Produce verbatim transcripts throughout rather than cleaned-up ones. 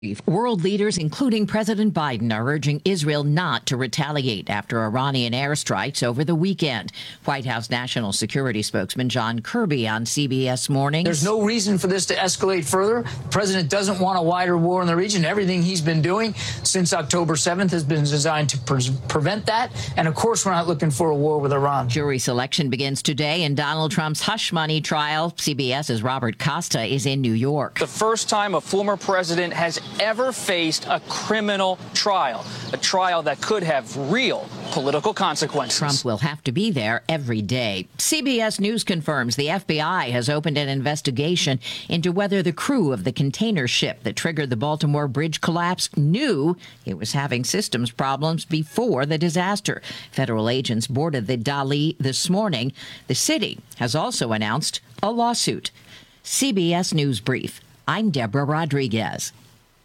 World leaders, including President Biden, are urging Israel not to retaliate after Iranian airstrikes over the weekend. White House National Security spokesman John Kirby on C B S Mornings. There's no reason for this to escalate further. The president doesn't want a wider war in the region. Everything he's been doing since October seventh has been designed to pre- prevent that. And of course, we're not looking for a war with Iran. Jury selection begins today in Donald Trump's hush money trial. CBS's Robert Costa is in New York. The first time a former president has ever faced a criminal trial, a trial that could have real political consequences. Trump will have to be there every day. C B S News confirms the F B I has opened an investigation into whether the crew of the container ship that triggered the Baltimore bridge collapse knew it was having systems problems before the disaster. Federal agents boarded the Dali this morning. The city has also announced a lawsuit. C B S News Brief. I'm Deborah Rodriguez.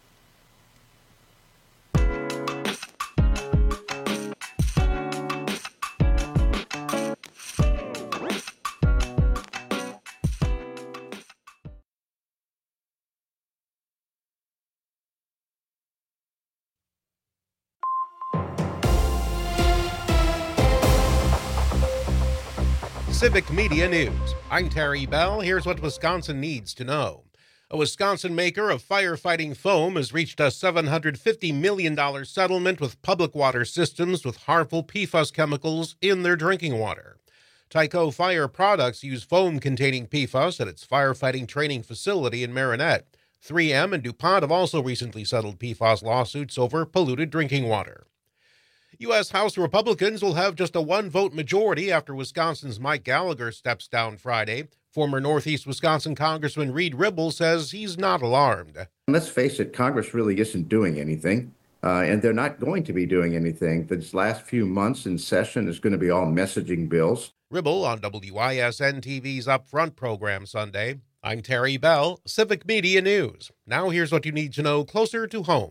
Civic Media News. I'm Terry Bell. Here's what Wisconsin needs to know. A Wisconsin maker of firefighting foam has reached a seven hundred fifty million dollars settlement with public water systems with harmful P F A S chemicals in their drinking water. Tyco Fire Products use foam containing P F A S at its firefighting training facility in Marinette. three M and DuPont have also recently settled P F A S lawsuits over polluted drinking water. U S. House Republicans will have just a one-vote majority after Wisconsin's Mike Gallagher steps down Friday. Former Northeast Wisconsin Congressman Reed Ribble says he's not alarmed. Let's face it, Congress really isn't doing anything, uh, and they're not going to be doing anything. This last few months in session is going to be all messaging bills. Ribble on W I S N T V's Upfront program Sunday. I'm Terry Bell, Civic Media News. Now here's what you need to know closer to home.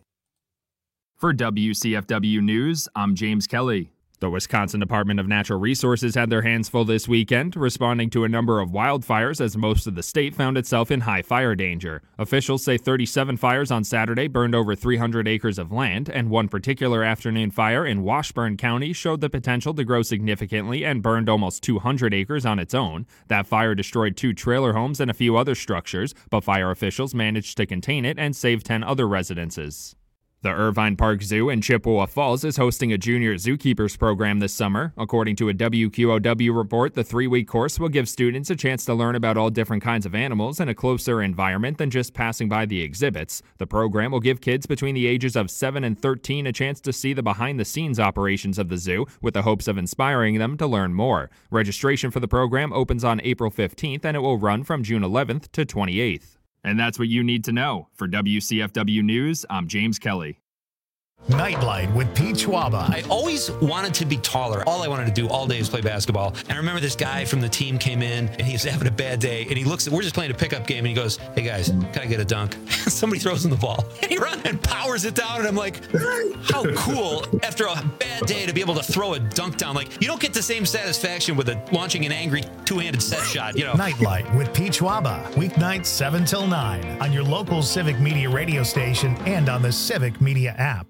For W C F W News, I'm James Kelly. The Wisconsin Department of Natural Resources had their hands full this weekend, responding to a number of wildfires as most of the state found itself in high fire danger. Officials say thirty-seven fires on Saturday burned over three hundred acres of land, and one particular afternoon fire in Washburn County showed the potential to grow significantly and burned almost two hundred acres on its own. That fire destroyed two trailer homes and a few other structures, but fire officials managed to contain it and save ten other residences. The Irvine Park Zoo in Chippewa Falls is hosting a junior zookeepers program this summer. According to a W Q O W report, the three-week course will give students a chance to learn about all different kinds of animals in a closer environment than just passing by the exhibits. The program will give kids between the ages of seven and thirteen a chance to see the behind-the-scenes operations of the zoo, with the hopes of inspiring them to learn more. Registration for the program opens on April fifteenth, and it will run from June eleventh to twenty-eighth. And that's what you need to know. For W C F W News, I'm James Kelly. Nightlight with Pete Schwaba. I always wanted to be taller. All I wanted to do all day was play basketball. And I remember this guy from the team came in, and he was having a bad day. And he looks, we're just playing a pickup game, and he goes, "Hey guys, can I get a dunk?" Somebody throws him the ball. And he runs and powers it down. And I'm like, how cool after a bad day to be able to throw a dunk down. Like, you don't get the same satisfaction with a, launching an angry two-handed set shot, you know. Nightlight with Pete Schwaba. Weeknights seven till nine on your local Civic Media radio station and on the Civic Media app.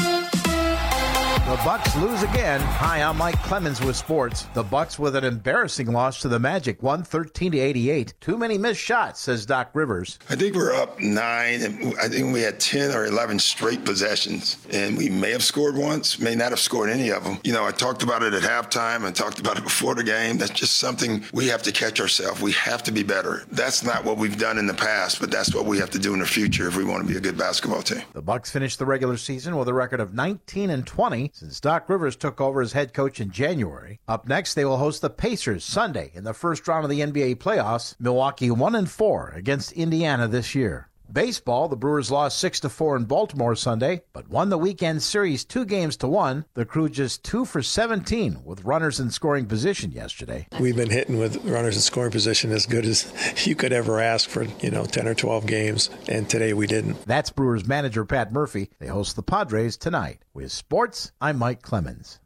The Bucks lose again. Hi, I'm Mike Clemens with sports. The Bucks with an embarrassing loss to the Magic, one thirteen to eighty-eight. Too many missed shots, says Doc Rivers. I think we're up nine, and I think we had ten or eleven straight possessions, and we may have scored once, may not have scored any of them. You know, I talked about it at halftime. I talked about it before the game. That's just something we have to catch ourselves. We have to be better. That's not what we've done in the past, but that's what we have to do in the future if we want to be a good basketball team. The Bucks finished the regular season with a record of nineteen and twenty since Doc Rivers took over as head coach in January. Up next, they will host the Pacers Sunday in the first round of the N B A playoffs. Milwaukee one and four against Indiana this year. Baseball, the Brewers lost six to four in Baltimore Sunday, but won the weekend series two games to one. The Crew just two for seventeen with runners in scoring position yesterday. We've been hitting with runners in scoring position as good as you could ever ask for, you know, ten or twelve games, and today we didn't. That's Brewers manager Pat Murphy. They host the Padres tonight. With sports, I'm Mike Clemens.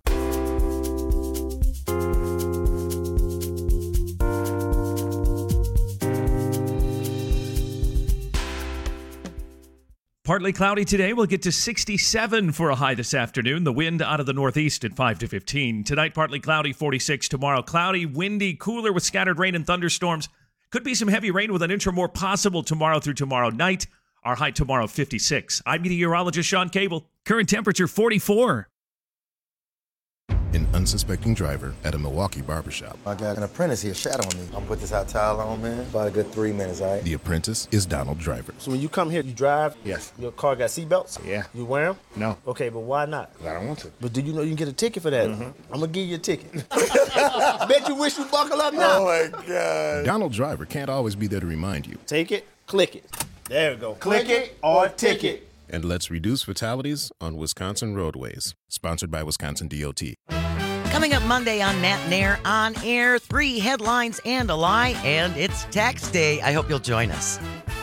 Partly cloudy today. We'll get to sixty-seven for a high this afternoon. The wind out of the northeast at five to fifteen. Tonight, partly cloudy, forty-six. Tomorrow, cloudy, windy, cooler with scattered rain and thunderstorms. Could be some heavy rain with an inch or more possible tomorrow through tomorrow night. Our high tomorrow, fifty-six. I'm meteorologist Sean Cable. Current temperature, forty-four. An unsuspecting driver at a Milwaukee barbershop. I got an apprentice here shadowing me. I'm gonna put this hot towel on, man. About a good three minutes, all right? The apprentice is Donald Driver. So when you come here, you drive? Yes. Your car got seatbelts? Yeah. You wear them? No. Okay, but why not? I don't want to. But do you know you can get a ticket for that? Mm-hmm. I'm gonna give you a ticket. Bet you wish you buckle up now. Oh, my God. Donald Driver can't always be there to remind you. Take it, click it. There we go. Click, click it or ticket. And let's reduce fatalities on Wisconsin roadways. Sponsored by Wisconsin D O T. Coming up Monday on Nat and Air On Air, three headlines and a lie, and it's tax day. I hope you'll join us.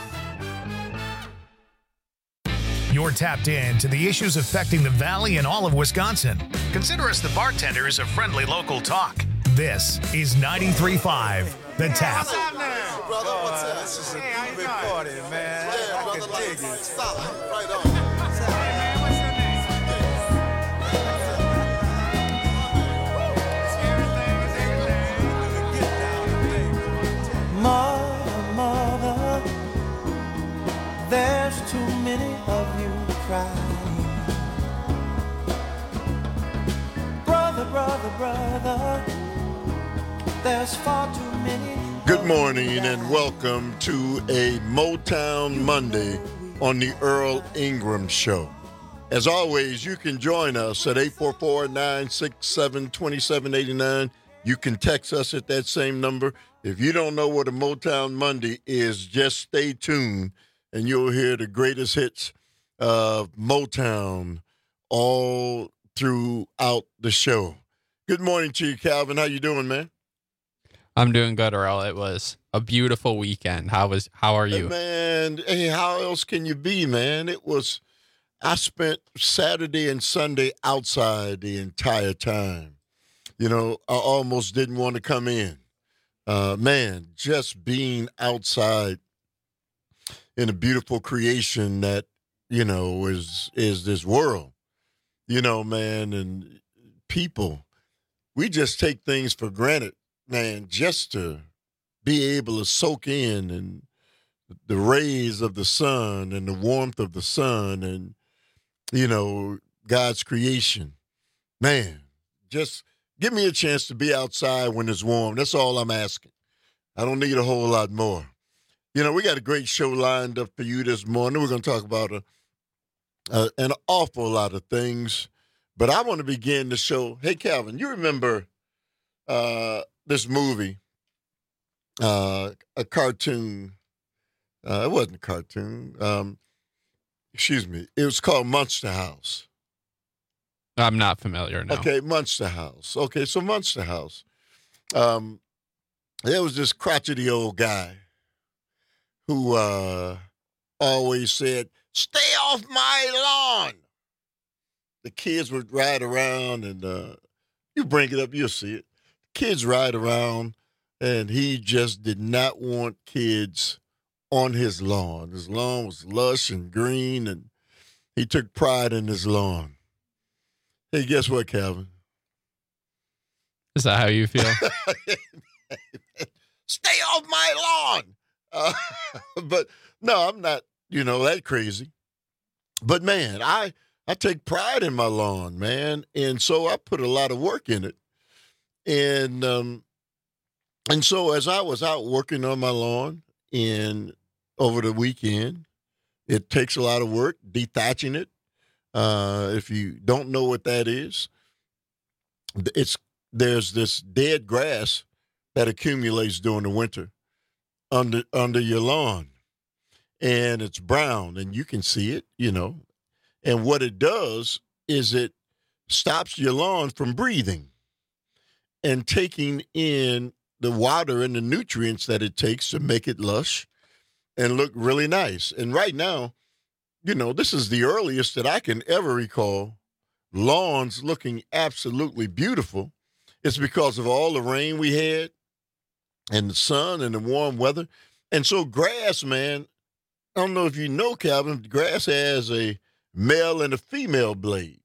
You're tapped in to the issues affecting the Valley and all of Wisconsin. Consider us the bartenders of friendly local talk. This is ninety-three point five, The Tap. What's up now? Brother, what's up? This is a hey, big party, man. Yeah, I brother, can dig it. Solid. Right on. Mother, mother, there's too many of you crying. Brother, brother, brother, there's far too many. Good morning and welcome to a Motown Monday on the Earl Ingram Show. As always, you can join us at eight four four, nine six seven, two seven eight nine. You can text us at that same number. If you don't know what a Motown Monday is, just stay tuned and you'll hear the greatest hits of Motown all throughout the show. Good morning to you, Calvin. How you doing, man? I'm doing good, Earl. It was a beautiful weekend. How was? How are you? Hey, man, hey, how else can you be, man? It was, I spent Saturday and Sunday outside the entire time. You know, I almost didn't want to come in. Uh, man, just being outside in a beautiful creation that, you know, is is this world, you know, man, and people, we just take things for granted, man, just to be able to soak in and the rays of the sun and the warmth of the sun and, you know, God's creation. Man, just give me a chance to be outside when it's warm. That's all I'm asking. I don't need a whole lot more. You know, we got a great show lined up for you this morning. We're going to talk about a, a, an awful lot of things. But I want to begin the show. Hey, Calvin, you remember uh, this movie, uh, a cartoon. Uh, it wasn't a cartoon. Um, excuse me. It was called Monster House. I'm not familiar, no. Okay, Monster House. Okay, so Monster House. Um, there was this crotchety old guy who uh, always said, "Stay off my lawn." The kids would ride around, and uh, you bring it up, you'll see it. Kids ride around, and he just did not want kids on his lawn. His lawn was lush and green, and he took pride in his lawn. Hey, guess what, Calvin? Is that how you feel? Stay off my lawn. Uh, but no, I'm not, you know, that crazy. But, man, I, I take pride in my lawn, man. And so I put a lot of work in it. And, um, and so as I was out working on my lawn and over the weekend, it takes a lot of work, dethatching it. Uh, if you don't know what that is, it's there's this dead grass that accumulates during the winter under under your lawn, and it's brown, and you can see it, you know. And what it does is it stops your lawn from breathing and taking in the water and the nutrients that it takes to make it lush and look really nice. And right now, you know, this is the earliest that I can ever recall lawns looking absolutely beautiful. It's because of all the rain we had and the sun and the warm weather. And so grass, man, I don't know if you know, Calvin, grass has a male and a female blade.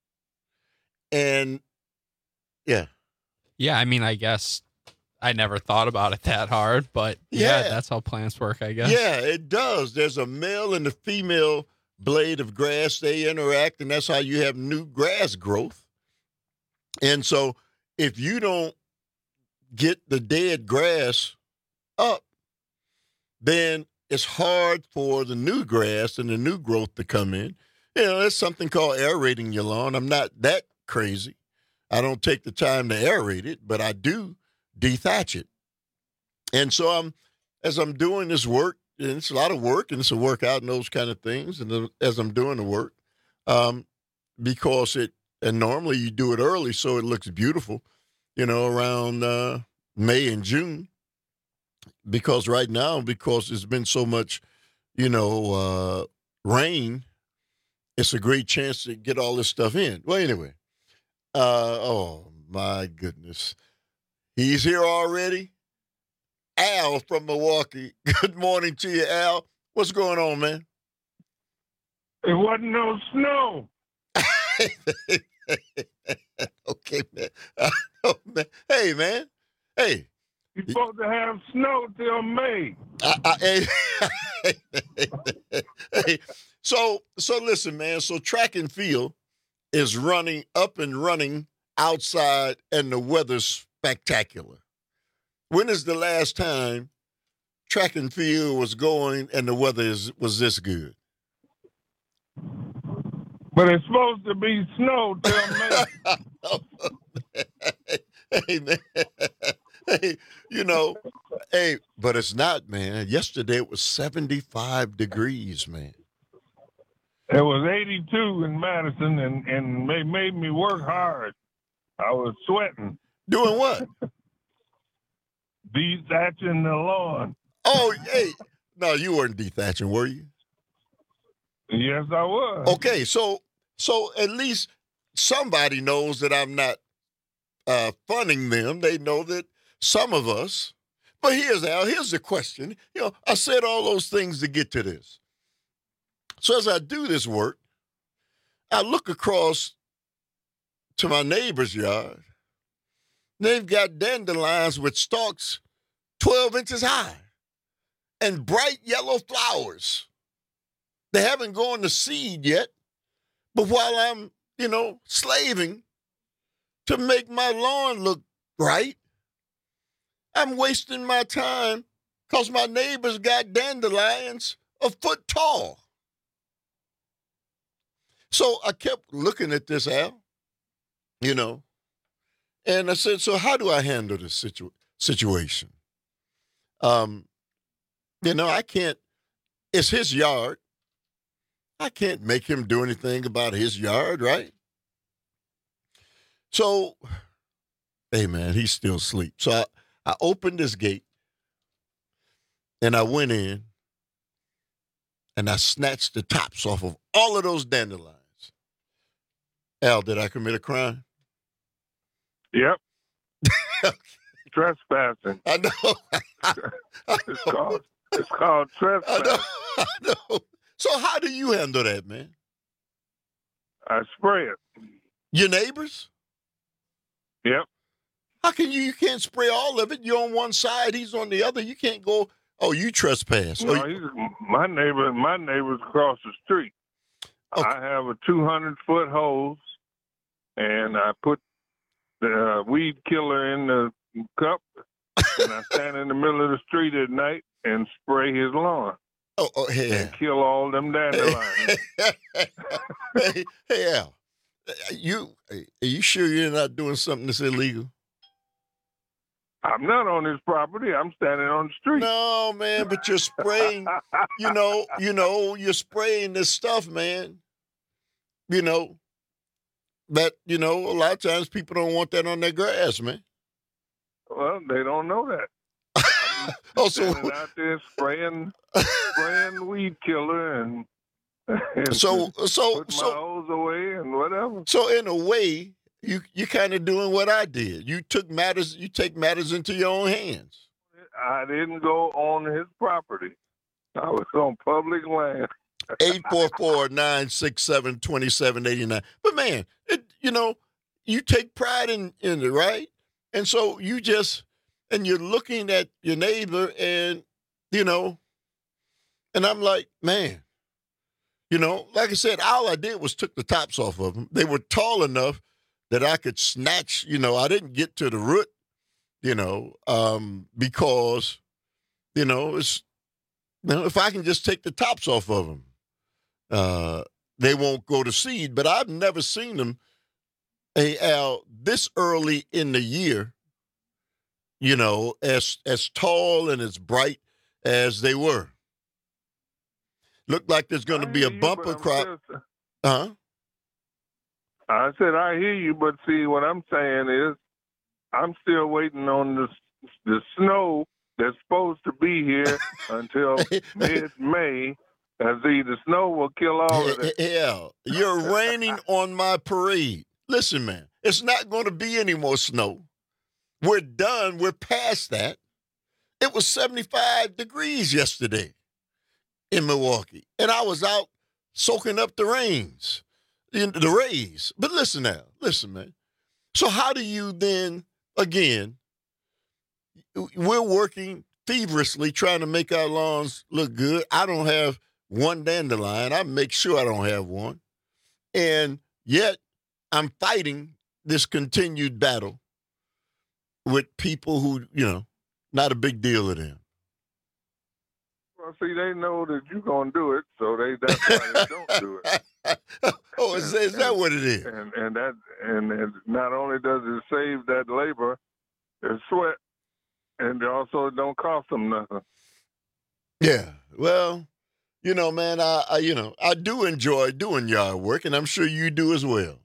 And, yeah. Yeah, I mean, I guess I never thought about it that hard, but yeah, Yeah. that's how plants work, I guess. Yeah, it does. There's a male and a female blade of grass. They interact, and that's how you have new grass growth. And so if you don't get the dead grass up, then it's hard for the new grass and the new growth to come in. You know, there's something called aerating your lawn. I'm not that crazy. I don't take the time to aerate it, but I do dethatch it. And so I'm, as I'm doing this work, and it's a lot of work, and it's a workout and those kind of things, and the, as I'm doing the work, um, because it, and normally you do it early so it looks beautiful, you know, around uh, May and June. Because right now, because there's been so much, you know, uh, rain, it's a great chance to get all this stuff in. Well, anyway, uh, oh, my goodness. He's here already. Al from Milwaukee. Good morning to you, Al. What's going on, man? It wasn't no snow. Okay, man. Uh, oh, man. Hey, man. Hey. You're supposed to have snow till May. I, I, hey, hey, so, so listen, man. So track and field is running up and running outside, and the weather's spectacular. When is the last time track and field was going and the weather is, was this good? But it's supposed to be snow till May. Oh, hey, man. Hey, you know, hey, but it's not, man. Yesterday it was seventy-five degrees, man. It was eighty-two in Madison, and, and they made me work hard. I was sweating. Doing what? Dethatching the lawn. Oh, hey. No, you weren't dethatching, were you? Yes, I was. Okay, so so at least somebody knows that I'm not uh, funning them. They know that some of us. But here's Al, here's the question. You know, I said all those things to get to this. So as I do this work, I look across to my neighbor's yard. They've got dandelions with stalks twelve inches high and bright yellow flowers. They haven't gone to seed yet, but while I'm, you know, slaving to make my lawn look right, I'm wasting my time because my neighbor's got dandelions a foot tall. So I kept looking at this, Al, you know, and I said, so how do I handle this situ- situation? Um, you know, I can't, it's his yard. I can't make him do anything about his yard, right? So, hey, man, he's still asleep. So I, I opened this gate, and I went in, and I snatched the tops off of all of those dandelions. Al, did I commit a crime? Yep. Trespassing. I know. I know. It's called, it's called trespassing. I know. I know. So how do you handle that, man? I spray it. Your neighbors? Yep. How can you, you can't spray all of it? You're on one side, he's on the other. You can't go, oh, you trespass. No, oh, you, he's, my neighbor, my neighbor's across the street. Okay. I have a two hundred foot hose, and I put the uh, weed killer in the cup, and I stand in the middle of the street at night and spray his lawn. Oh, oh hey, and kill all them dandelions. hey, hey, Al, you, are you sure you're not doing something that's illegal? I'm not on his property. I'm standing on the street. No, man, but you're spraying, you know, you know, you're spraying this stuff, man. You know, that, you know, a lot of times people don't want that on their grass, man. Well, they don't know that. Oh, so standing out there spraying, spraying weed killer and, and so so put so my hose away and whatever. So in a way, you you kind of doing what I did. You took matters. You take matters into your own hands. I didn't go on his property. I was on public land. eight four four, nine six seven, two seven eight nine. But, man, it, you know, you take pride in, in it, right? And so you just, and you're looking at your neighbor and, you know, and I'm like, man, you know, like I said, all I did was took the tops off of them. They were tall enough that I could snatch, you know, I didn't get to the root, you know, um, because, you know, it's, you know, if I can just take the tops off of them, uh, they won't go to seed. But I've never seen them, hey, Al, this early in the year, you know, as as tall and as bright as they were. Looked like there's going to be a bumper crop. Huh? I said, I hear you, but see, what I'm saying is I'm still waiting on the, the snow that's supposed to be here until mid-May. And see, the snow will kill all of it. Yeah, you're raining on my parade. Listen, man, it's not going to be any more snow. We're done. We're past that. It was seventy-five degrees yesterday in Milwaukee, and I was out soaking up the rains, the rays. But listen now, listen, man. So how do you then, again, we're working feverishly trying to make our lawns look good. I don't have one dandelion. I make sure I don't have one. And yet I'm fighting this continued battle with people who, you know, not a big deal to them. Well, see, they know that you're going to do it, so they that's why they don't do it. Oh, is, is that what it is? And and that and, and not only does it save that labor, it's sweat, and also it don't cost them nothing. Yeah, well, you know, man, I, I you know I do enjoy doing yard work, and I'm sure you do as well.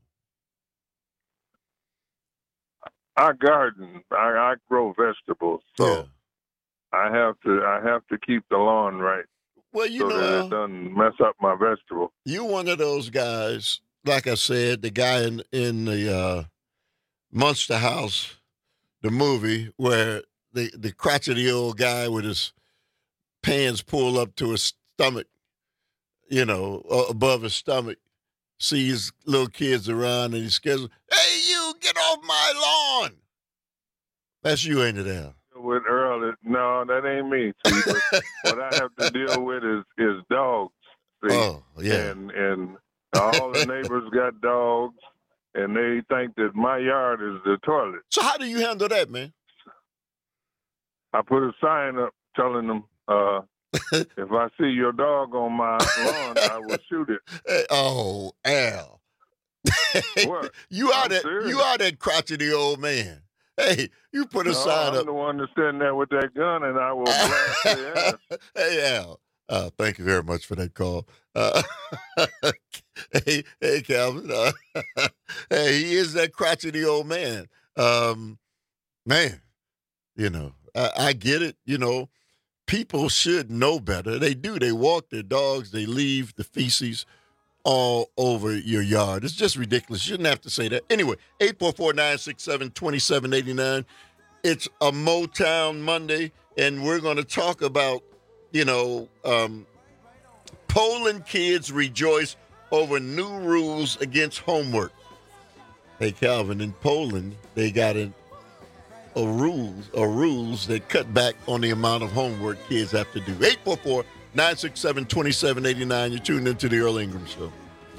I garden. I, I grow vegetables, so yeah. I have to. I have to keep the lawn right. Well, you so know, that it doesn't mess up my vegetable. You're one of those guys. Like I said, the guy in in the uh, Monster House, the movie, where the the crotchety old guy with his pants pulled up to his stomach, you know, above his stomach, sees little kids around and he scares them. Hey, you, get off my lawn. That's you, ain't it, Al? With Earl, no, that ain't me. See, what I have to deal with is is dogs. See? Oh, yeah. And and all the neighbors got dogs, and they think that my yard is the toilet. So how do you handle that, man? I put a sign up telling them, uh, if I see your dog on my lawn, I will shoot it. Hey, oh, Al. What? You are I'm that serious. you are that crotchety old man. Hey, you put a no, sign I'm up. the one that's sitting there with that gun, and I will blast their ass. Hey, Al. Uh, thank you very much for that call. Uh, hey, hey, Calvin. Uh, hey, he is that crotchety old man. Um, man, you know, I, I get it. You know, people should know better. They do. They walk their dogs. They leave the feces all over your yard. It's just ridiculous. You shouldn't have to say that. Anyway, eight four four, nine six seven, two seven eight nine. It's a Motown Monday, and we're going to talk about, you know, um, Poland kids rejoice over new rules against homework. Hey, Calvin, in Poland, they got a, a rules, a rules that cut back on the amount of homework kids have to do. eight four four, nine six seven, two seven eight nine. You're tuned into the Earl Ingram Show.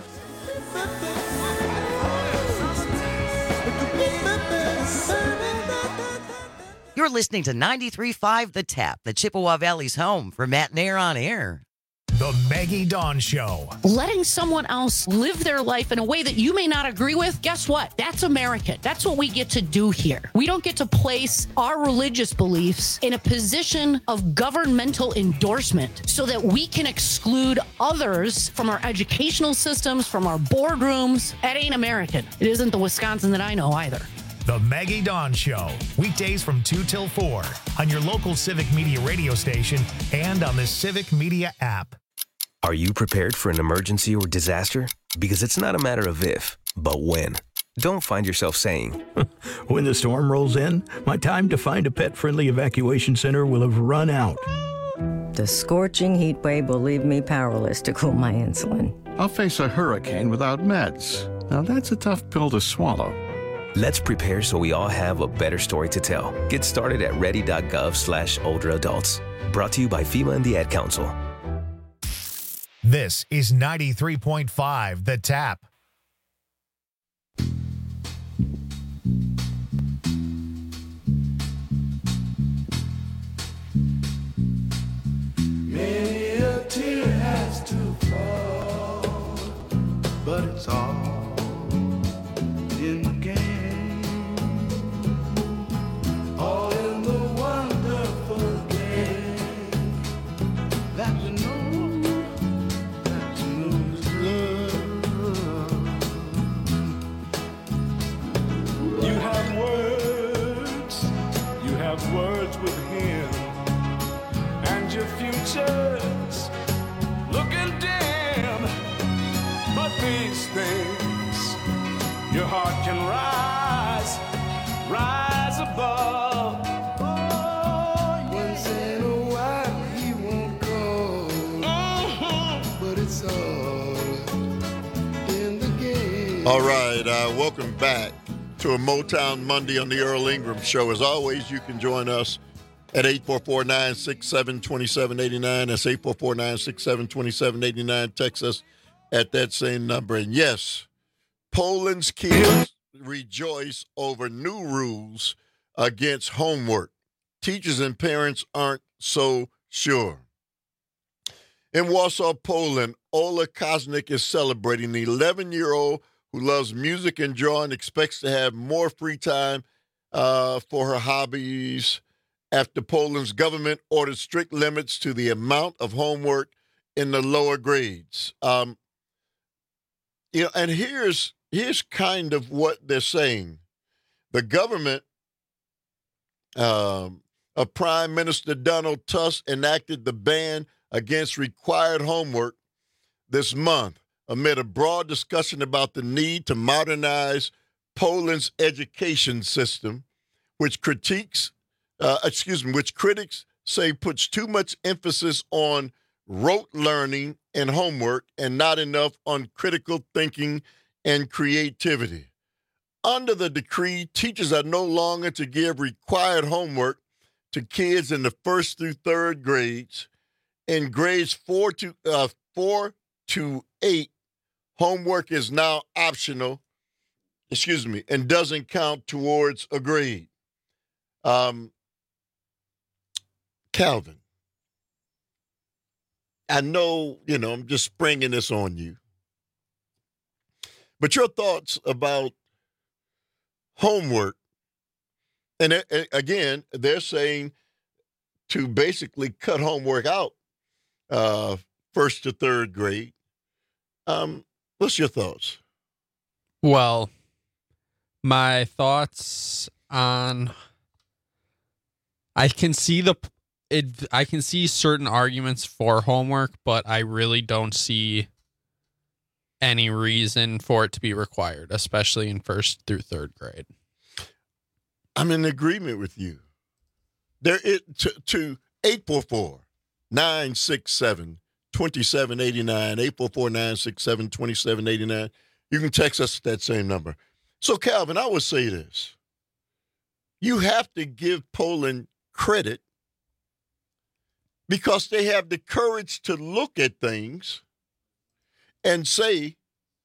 You're listening to ninety-three point five The Tap, the Chippewa Valley's home for Matt Nair on Air. The Maggie Dawn Show. Letting someone else live their life in a way that you may not agree with, guess what? That's American. That's what we get to do here. We don't get to place our religious beliefs in a position of governmental endorsement so that we can exclude others from our educational systems, from our boardrooms. That ain't American. It isn't the Wisconsin that I know either. The Maggie Dawn Show, weekdays from two till four on your local Civic Media radio station and on the Civic Media app. Are you prepared for an emergency or disaster? Because it's not a matter of if, but when. Don't find yourself saying, when the storm rolls in, my time to find a pet-friendly evacuation center will have run out. The scorching heat wave will leave me powerless to cool my insulin. I'll face a hurricane without meds. Now that's a tough pill to swallow. Let's prepare so we all have a better story to tell. Get started at ready.gov slash older adults. Brought to you by FEMA and the Ad Council. This is ninety-three point five The Tap. Many a tear has to fall, but it's all in the game. All in the wonderful game that you know, that you know is love. You have words, you have words with him. And your future's looking dim, but these things, your heart can rise, rise above. Oh, once in a while he won't go, mm-hmm. But it's all in the game. All right, uh, welcome back to a Motown Monday on the Earl Ingram Show. As always, you can join us at eight four four, nine six seven, two seven eight nine. That's eight four four, nine six seven, two seven eight nine. Text us at that same number. And yes, Poland's kids rejoice over new rules against homework. Teachers and parents aren't so sure. In Warsaw, Poland, Ola Koznick is celebrating. The eleven-year-old who loves music and drawing expects to have more free time uh, for her hobbies after Poland's government ordered strict limits to the amount of homework in the lower grades. Um, you know, and here's here's kind of what they're saying. The government um, of Prime Minister Donald Tusk enacted the ban against required homework this month amid a broad discussion about the need to modernize Poland's education system, which critiques Uh, excuse me, which critics say puts too much emphasis on rote learning and homework and not enough on critical thinking and creativity. Under the decree, teachers are no longer to give required homework to kids in the first through third grades. In grades four to uh, four to eight, homework is now optional, excuse me, and doesn't count towards a grade. Um, Calvin, I know, you know, I'm just springing this on you, but your thoughts about homework, and uh, again, they're saying to basically cut homework out uh, first to third grade. Um, what's your thoughts? Well, my thoughts on, I can see the It, I can see certain arguments for homework, but I really don't see any reason for it to be required, especially in first through third grade. I'm in agreement with you. There, it to, to eight four four, nine six seven, two seven eight nine, eight four four, nine six seven, two seven eight nine. You can text us at that same number. So, Calvin, I would say this. You have to give Poland credit because they have the courage to look at things and say,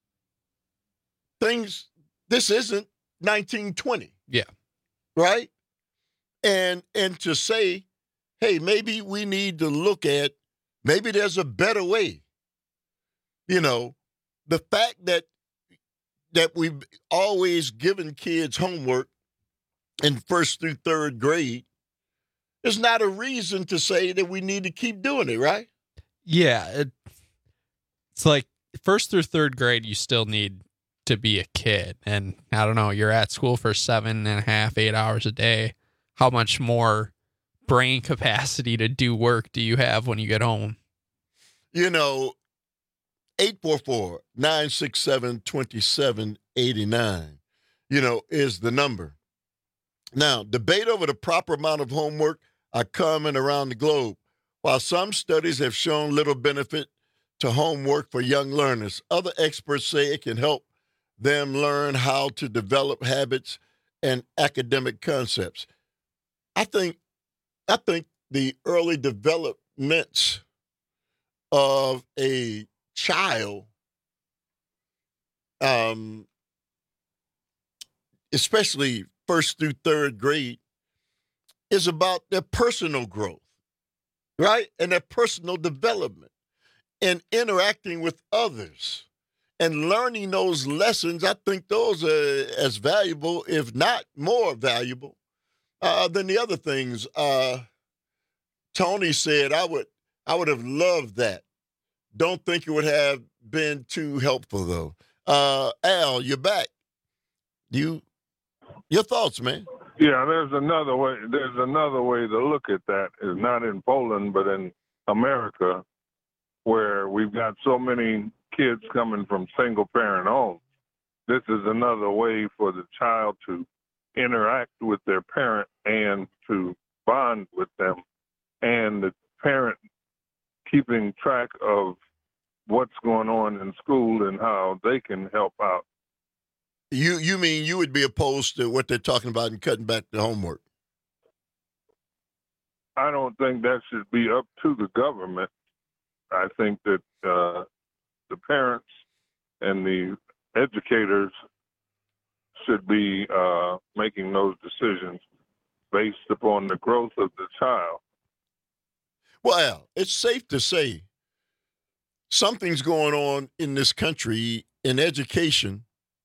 things, this isn't nineteen twenty. Yeah. Right? And and to say, hey, maybe we need to look at, maybe there's a better way. You know, the fact that that we've always given kids homework in first through third grade is not a reason to say that we need to keep doing it, right? Yeah. It, it's like first through third grade, you still need to be a kid. And I don't know, you're at school for seven and a half, eight hours a day. How much more brain capacity to do work do you have when you get home? You know, eight four four, nine six seven, two seven eight nine, you know, is the number. Now, debate over the proper amount of homework are common around the globe. While some studies have shown little benefit to homework for young learners, other experts say it can help them learn how to develop habits and academic concepts. I think, I think the early developments of a child, um, especially first through third grade, is about their personal growth, right? And their personal development and interacting with others and learning those lessons. I think those are as valuable, if not more valuable, uh, than the other things. Uh, Tony said, I would, I would have loved that. Don't think it would have been too helpful, though. Uh, Al, you're back. You, your thoughts, man? Yeah, there's another way. There's another way to look at that. It's not in Poland, but in America, where we've got so many kids coming from single-parent homes. This is another way for the child to interact with their parent and to bond with them, and the parent keeping track of what's going on in school and how they can help out. You you mean you would be opposed to what they're talking about and cutting back the homework? I don't think that should be up to the government. I think that uh, the parents and the educators should be uh, making those decisions based upon the growth of the child. Well, it's safe to say something's going on in this country in education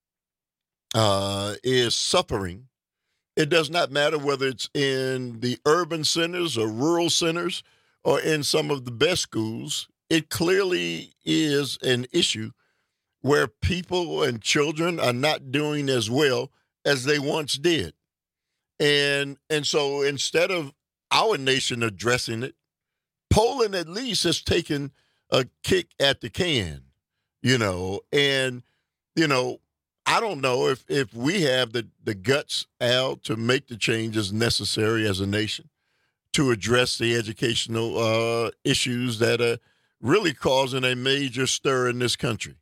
uh, is suffering. It does not matter whether it's in the urban centers or rural centers or in some of the best schools. It clearly is an issue where people and children are not doing as well as they once did. And and so instead of our nation addressing it, Poland at least has taken a kick at the can, you know, and, you know, I don't know if, if we have the, the guts, Al, to make the changes necessary as a nation to address the educational uh, issues that are really causing a major stir in this country.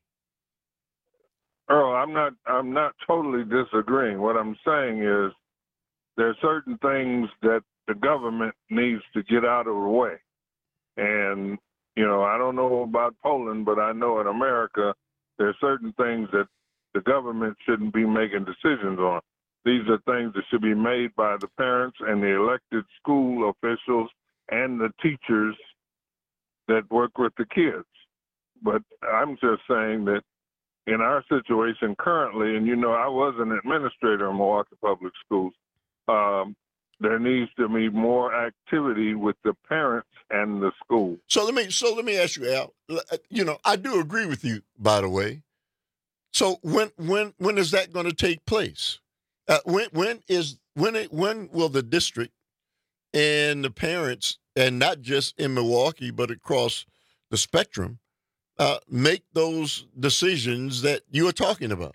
Earl, I'm not I'm not totally disagreeing. What I'm saying is there are certain things that the government needs to get out of the way. And, you know, I don't know about Poland, but I know in America there are certain things that the government shouldn't be making decisions on. These are things that should be made by the parents and the elected school officials and the teachers that work with the kids. But I'm just saying that in our situation currently, and you know, I was an administrator in Milwaukee Public Schools, um, there needs to be more activity with the parents and the school. So let me so let me ask you, Al. You know, I do agree with you, by the way. So when when when is that going to take place? Uh, when when is when it, when will the district and the parents, and not just in Milwaukee but across the spectrum, uh, make those decisions that you are talking about?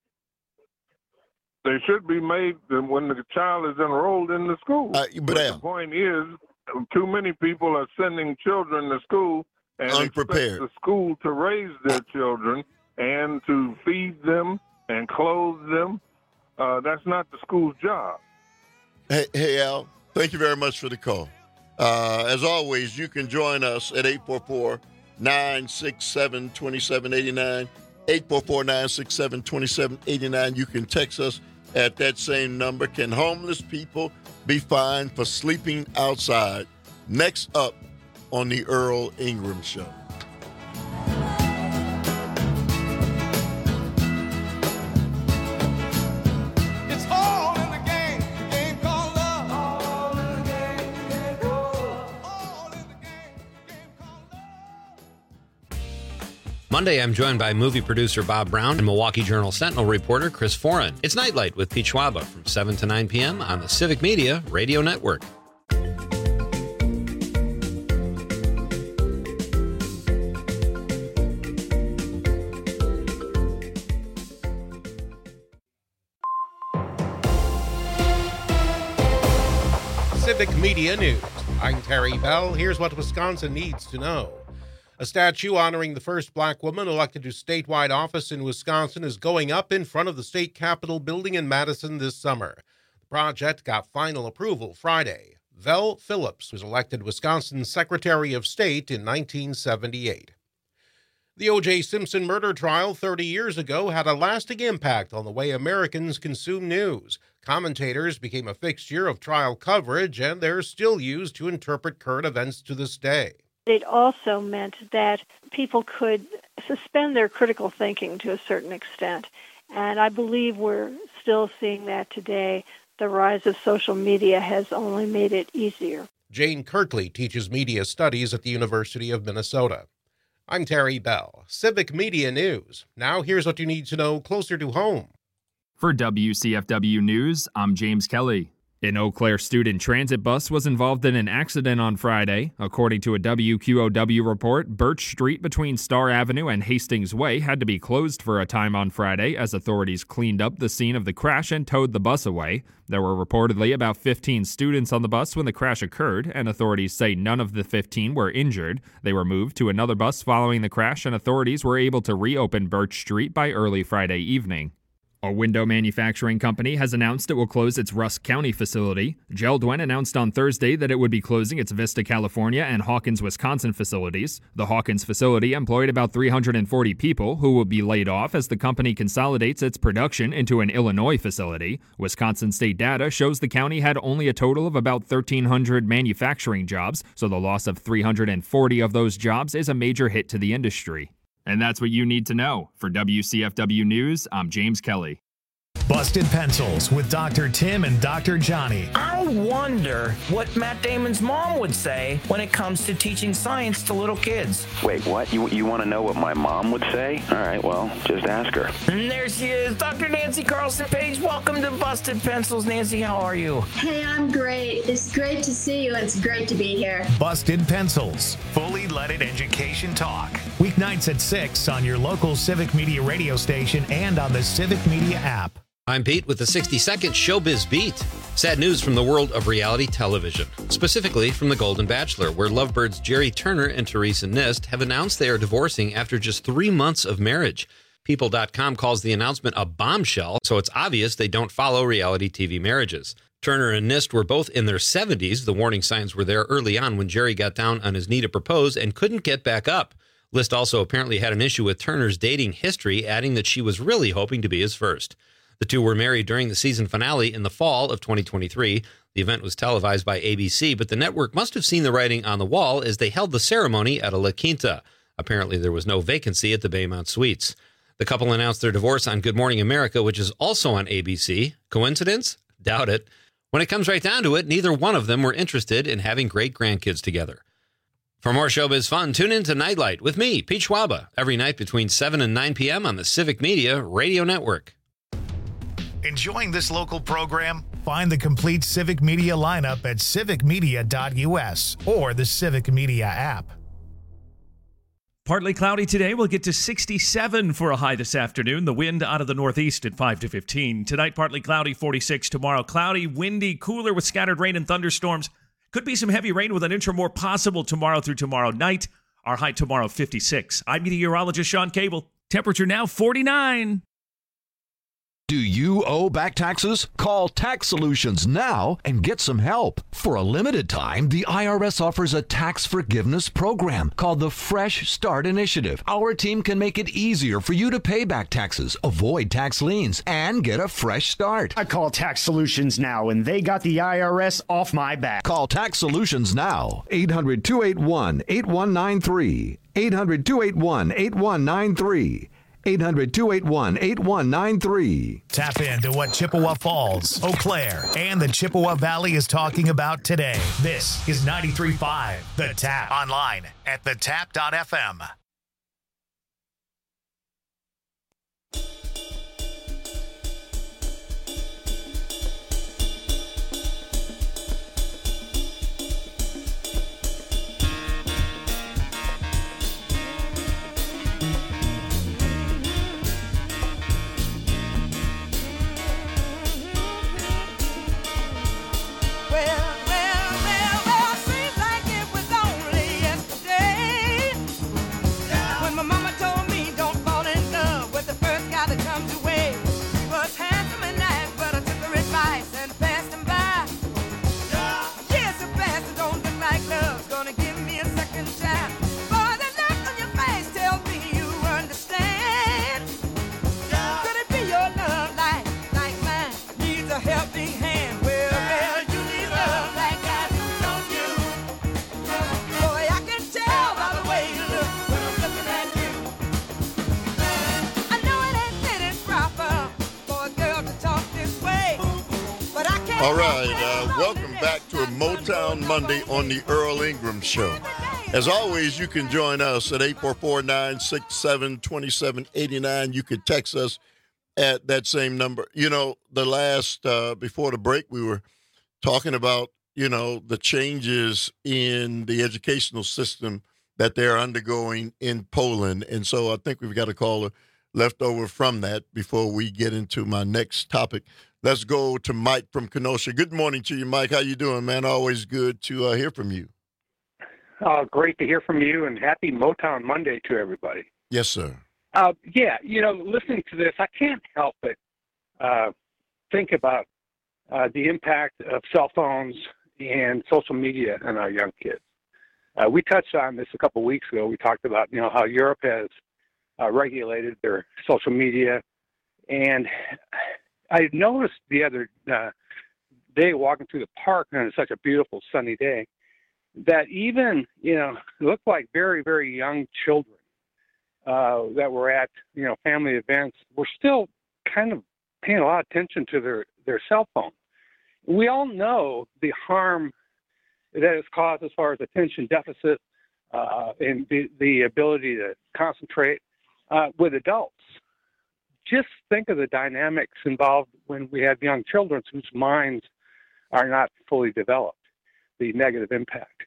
They should be made when the child is enrolled in the school. Uh, but but the point is, too many people are sending children to school and unprepared. expect the school to raise their children and to feed them and clothe them. Uh, that's not the school's job. Hey, hey, Al, thank you very much for the call. Uh, as always, you can join us at eight four four, nine six seven, two seven eight nine, eight four four, nine six seven, two seven eight nine. You can text us at that same number. Can homeless people be fined for sleeping outside? Next up on the Earl Ingram Show. Monday, I'm joined by movie producer Bob Brown and Milwaukee Journal Sentinel reporter Chris Foran. It's Nightlight with Pete Schwaba from seven to nine p.m. on the Civic Media Radio Network. Civic Media News. I'm Terry Bell. Here's what Wisconsin needs to know. A statue honoring the first black woman elected to statewide office in Wisconsin is going up in front of the state capitol building in Madison this summer. The project got final approval Friday. Vel Phillips was elected Wisconsin's Secretary of State in nineteen seventy-eight. The O J Simpson murder trial thirty years ago had a lasting impact on the way Americans consume news. Commentators became a fixture of trial coverage, and they're still used to interpret current events to this day. It also meant that people could suspend their critical thinking to a certain extent. And I believe we're still seeing that today. The rise of social media has only made it easier. Jane Kirkley teaches media studies at the University of Minnesota. I'm Terry Bell, Civic Media News. Now here's what you need to know closer to home. For W C F W News, I'm James Kelly. An Eau Claire student transit bus was involved in an accident on Friday. According to a W Q O W report, Birch Street between Star Avenue and Hastings Way had to be closed for a time on Friday as authorities cleaned up the scene of the crash and towed the bus away. There were reportedly about fifteen students on the bus when the crash occurred, and authorities say none of the fifteen were injured. They were moved to another bus following the crash, and authorities were able to reopen Birch Street by early Friday evening. A window manufacturing company has announced it will close its Rusk County facility. Geldwin announced on Thursday that it would be closing its Vista, California and Hawkins, Wisconsin facilities. The Hawkins facility employed about three hundred forty people who will be laid off as the company consolidates its production into an Illinois facility. Wisconsin state data shows the county had only a total of about thirteen hundred manufacturing jobs, so the loss of three hundred forty of those jobs is a major hit to the industry. And that's what you need to know. For W C F W News, I'm James Kelly. Busted Pencils with Doctor Tim and Doctor Johnny. I wonder what Matt Damon's mom would say when it comes to teaching science to little kids. Wait, what? You you want to know what my mom would say? All right, well, just ask her. And there she is, Doctor Nancy Carlson Page. Welcome to Busted Pencils. Nancy, how are you? Hey, I'm great. It's great to see you, and it's great to be here. Busted Pencils, fully leaded education talk. Weeknights at six on your local Civic Media radio station and on the Civic Media app. I'm Pete with the sixty second Showbiz Beat. Sad news from the world of reality television, specifically from The Golden Bachelor, where Lovebirds Jerry Turner and Teresa Nist have announced they are divorcing after just three months of marriage. People dot com calls the announcement a bombshell, so it's obvious they don't follow reality T V marriages. Turner and Nist were both in their seventies. The warning signs were there early on when Jerry got down on his knee to propose and couldn't get back up. List also apparently had an issue with Turner's dating history, adding that she was really hoping to be his first. The two were married during the season finale in the fall of twenty twenty-three. The event was televised by A B C, but the network must have seen the writing on the wall as they held the ceremony at a La Quinta. Apparently, there was no vacancy at the Baymont Suites. The couple announced their divorce on Good Morning America, which is also on A B C. Coincidence? Doubt it. When it comes right down to it, neither one of them were interested in having great grandkids together. For more showbiz fun, tune in to Nightlight with me, Pete Schwaba, every night between seven and nine p.m. on the Civic Media Radio Network. Enjoying this local program? Find the complete Civic Media lineup at civic media dot u s or the Civic Media app. Partly cloudy today. We'll get to sixty-seven for a high this afternoon. The wind out of the northeast at five to fifteen. Tonight, partly cloudy, forty-six. Tomorrow, cloudy, windy, cooler with scattered rain and thunderstorms. Could be some heavy rain with an inch or more possible tomorrow through tomorrow night. Our high tomorrow, fifty-six. I'm meteorologist Sean Cable. Temperature now forty-nine. Do you owe back taxes? Call Tax Solutions now and get some help. For a limited time, the I R S offers a tax forgiveness program called the Fresh Start Initiative. Our team can make it easier for you to pay back taxes, avoid tax liens, and get a fresh start. I call Tax Solutions now, and they got the I R S off my back. Call Tax Solutions now. eight hundred, two eight one, eight one nine three. eight hundred, two eight one, eight one nine three. eight hundred, two eight one, eight one nine three. Tap into what Chippewa Falls, Eau Claire, and the Chippewa Valley is talking about today. This is ninety-three point five The Tap. Online at the tap dot f m. Well, well, well, well, seems comes your way. He was handsome and nice, but I took her advice and passed him by. Yes, a bastard don't look like love's gonna give me a second chance. For the look on your face tells me you understand. Could it be your love like, like mine needs a helping hand? Well, well, you need love like I do, don't you? Boy, I can tell by the way you look when I'm looking at you. I know it ain't fitting proper for a girl to talk this way, but I can't. All right, uh, welcome back to a Motown Monday on the Earl Ingram Show. As always, you can join us at eight four four, nine six seven, two seven eight nine. You can text us at that same number. You know, the last, uh, before the break, we were talking about, you know, the changes in the educational system that they're undergoing in Poland. And so I think we've got a caller left over from that before we get into my next topic. Let's go to Mike from Kenosha. Good morning to you, Mike. How you doing, man? Always good to uh, hear from you. Uh, great to hear from you, and happy Motown Monday to everybody. Yes, sir. Uh, yeah, you know, listening to this, I can't help but uh, think about uh, the impact of cell phones and social media on our young kids. Uh, we touched on this a couple of weeks ago. We talked about, you know, how Europe has uh, regulated their social media, and I noticed the other uh, day walking through the park, and it's such a beautiful sunny day, that even, you know, it looked like very, very young children uh, that were at, you know, family events were still kind of paying a lot of attention to their, their cell phone. We all know the harm that it's caused as far as attention deficit uh, and the, the ability to concentrate uh, with adults. Just think of the dynamics involved when we have young children whose minds are not fully developed, the negative impact.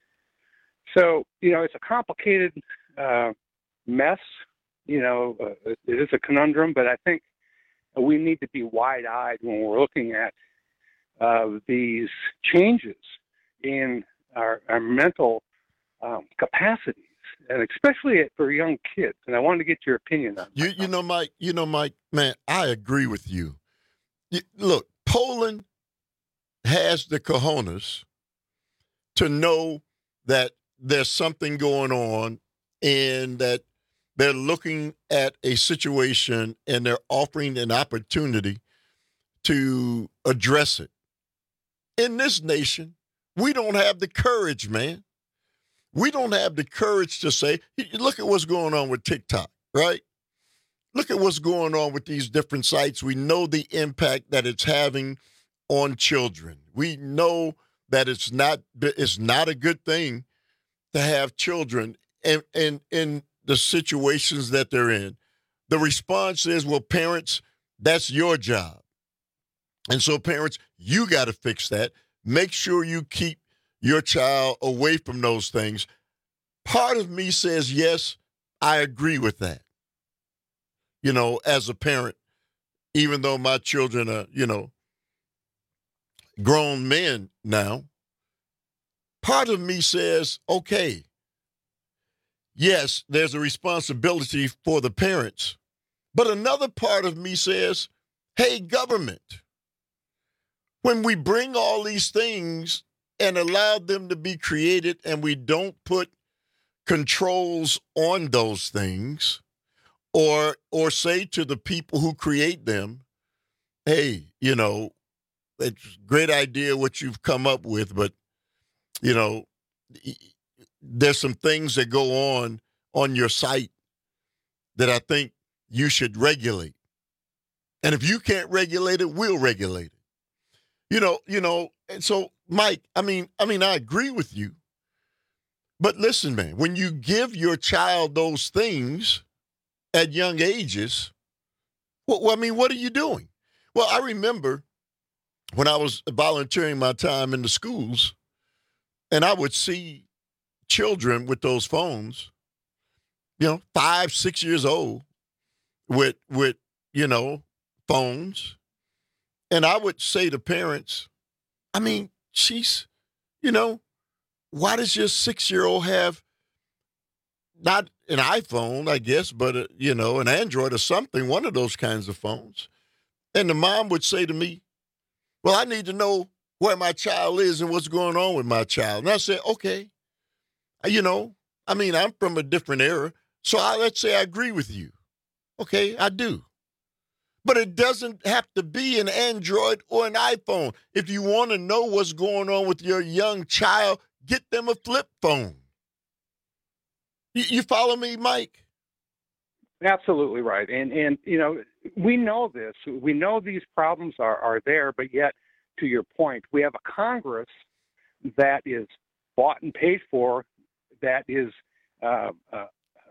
So, you know, it's a complicated uh, mess. You know, uh, it is a conundrum, but I think we need to be wide-eyed when we're looking at uh, these changes in our, our mental um, capacities, and especially for young kids. And I wanted to get your opinion on You, you know, Mike, you know, Mike, man, I agree with you. you. Look, Poland has the cojones to know that there's something going on and that they're looking at a situation and they're offering an opportunity to address it. In this nation, we don't have the courage, man. We don't have the courage to say, look at what's going on with TikTok, right? Look at what's going on with these different sites. We know the impact that it's having on children. We know that it's not it's not a good thing to have children in, in, in the situations that they're in. The response is, well, parents, that's your job. And so parents, you got to fix that. Make sure you keep your child away from those things. Part of me says, yes, I agree with that. You know, as a parent, even though my children are, you know, grown men now, part of me says, okay, yes, there's a responsibility for the parents. But another part of me says, hey, government, when we bring all these things and allow them to be created and we don't put controls on those things, or or say to the people who create them, hey, you know, it's a great idea what you've come up with, but, you know, there's some things that go on on your site that I think you should regulate. And if you can't regulate it, we'll regulate it. You know, you know, and so, Mike, I mean, I mean, I agree with you. But listen, man, when you give your child those things at young ages, well, I mean, what are you doing? Well, I remember when I was volunteering my time in the schools, and I would see children with those phones, you know, five, six years old with, with, you know, phones. And I would say to parents, I mean, she's, you know, why does your six-year-old have not an iPhone, I guess, but, uh, you know, an Android or something, one of those kinds of phones. And the mom would say to me, well, I need to know where my child is and what's going on with my child. And I said, okay, you know, I mean, I'm from a different era, so I, let's say I agree with you. Okay, I do. But it doesn't have to be an Android or an iPhone. If you want to know what's going on with your young child, get them a flip phone. You, you follow me, Mike? Absolutely right. And, and you know, we know this. We know these problems are, are there, but yet, to your point, we have a Congress that is bought and paid for, that is uh, uh,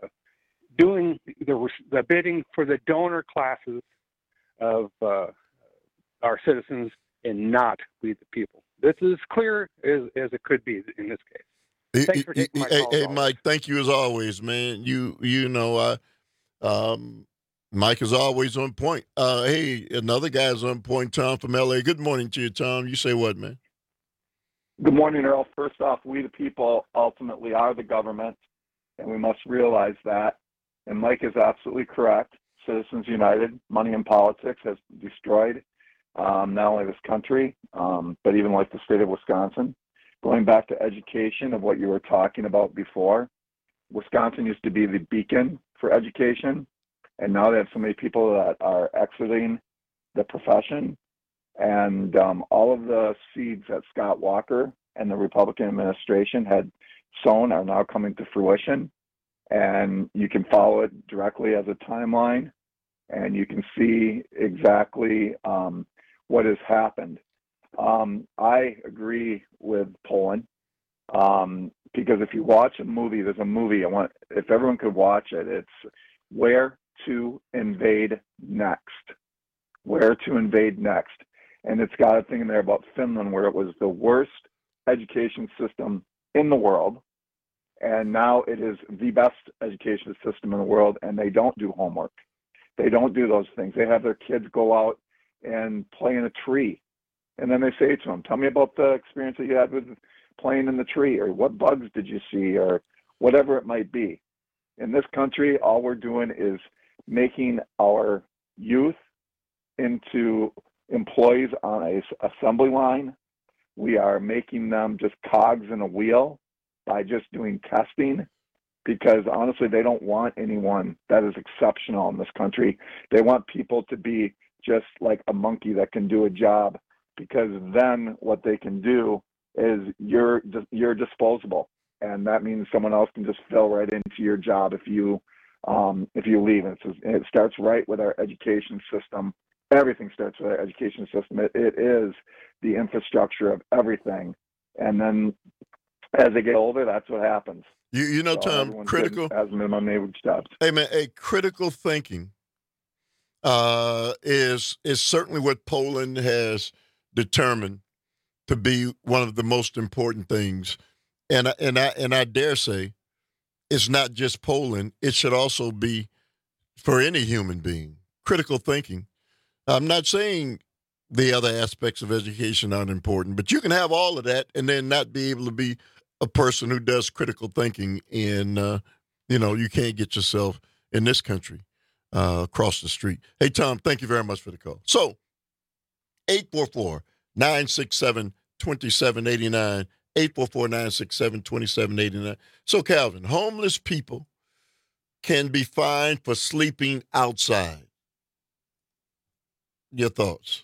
doing the, the bidding for the donor classes of uh, our citizens and not we the people. This is clear as, as it could be in this case. Thanks for taking my hey, call. hey Mike, thank you as always, man. You you know, I, um, Mike is always on point. Uh, hey, another guy's on point, Tom from L A. Good morning to you, Tom. You say what, man? Good morning, Earl. First off, we the people ultimately are the government, and we must realize that. And Mike is absolutely correct. Citizens United, money in politics, has destroyed um, not only this country, um, but even like the state of Wisconsin. Going back to education of what you were talking about before, Wisconsin used to be the beacon for education, and now they have so many people that are exiting the profession. And um, all of the seeds that Scott Walker and the Republican administration had sown are now coming to fruition. And you can follow it directly as a timeline, and you can see exactly um, what has happened. Um, I agree with Poland um, because if you watch a movie, there's a movie I want. If everyone could watch it, it's Where to Invade Next. Where to Invade Next, and it's got a thing in there about Finland where it was the worst education system in the world. And now it is the best education system in the world, and they don't do homework. They don't do those things. They have their kids go out and play in a tree. And then they say to them, tell me about the experience that you had with playing in the tree, or what bugs did you see, or whatever it might be. In this country, all we're doing is making our youth into employees on a assembly line. We are making them just cogs in a wheel by just doing testing, because honestly, they don't want anyone that is exceptional in this country. They want people to be just like a monkey that can do a job, because then what they can do is you're you're disposable, and that means someone else can just fill right into your job if you um, if you leave. And it's, it starts right with our education system. Everything starts with our education system. It, it is the infrastructure of everything, and then as they get older, that's what happens. You you know, So Tom, everyone critical. Has minimum wage jobs. Hey, man, a critical thinking uh, is is certainly what Poland has determined to be one of the most important things, and I- and I and I dare say, it's not just Poland. It should also be for any human being. Critical thinking. I'm not saying the other aspects of education aren't important, but you can have all of that and then not be able to be a person who does critical thinking. And, uh, you know, you can't get yourself in this country uh, across the street. Hey, Tom, thank you very much for the call. So, eight four four, nine six seven, two seven eight nine, eight four four, nine six seven, two seven eight nine. So, Calvin, homeless people can be fined for sleeping outside. Your thoughts?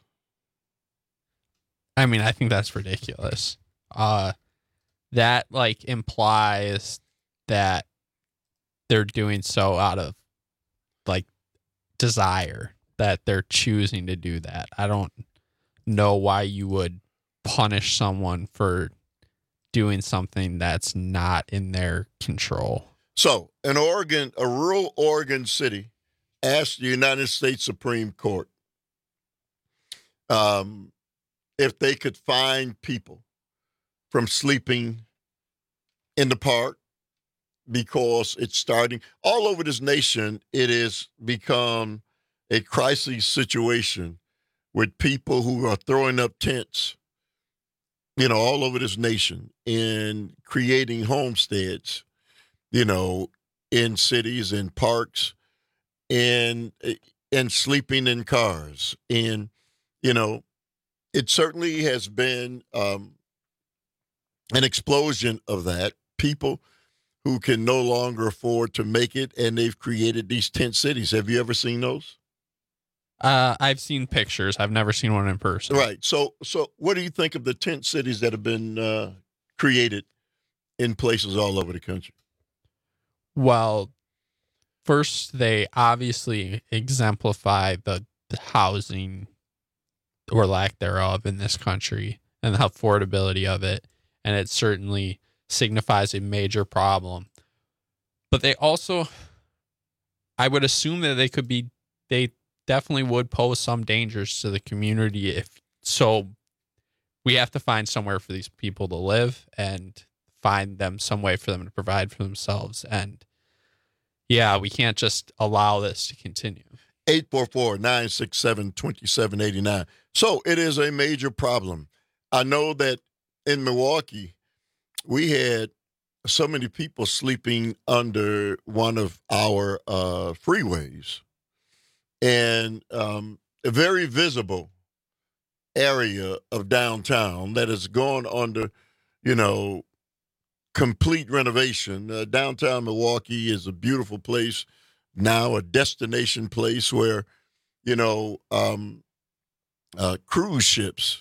I mean, I think that's ridiculous. Uh, that like implies that they're doing so out of like desire, that they're choosing to do that. I don't know why you would punish someone for doing something that's not in their control. So, an Oregon, a rural Oregon city asked the United States Supreme Court um, if they could fine people from sleeping in the park, because it's starting all over this nation. It has become a crisis situation with people who are throwing up tents, you know, all over this nation and creating homesteads, you know, in cities, in parks, and and sleeping in cars. And, you know, it certainly has been um, an explosion of that. People who can no longer afford to make it, and they've created these tent cities. Have you ever seen those? Uh, I've seen pictures. I've never seen one in person. Right. So, so what do you think of the tent cities that have been uh, created in places all over the country? Well, first, they obviously exemplify the, the housing or lack thereof in this country and the affordability of it. And it certainly signifies a major problem. But they also, I would assume that they could be, they definitely would pose some dangers to the community. If so, we have to find somewhere for these people to live and find them some way for them to provide for themselves. And yeah, we can't just allow this to continue. eight four four, nine six seven, two seven eight nine. So it is a major problem. I know that in Milwaukee, we had so many people sleeping under one of our uh, freeways, and um, a very visible area of downtown that has gone under, you know, complete renovation. Uh, downtown Milwaukee is a beautiful place now, a destination place where, you know, um, uh, cruise ships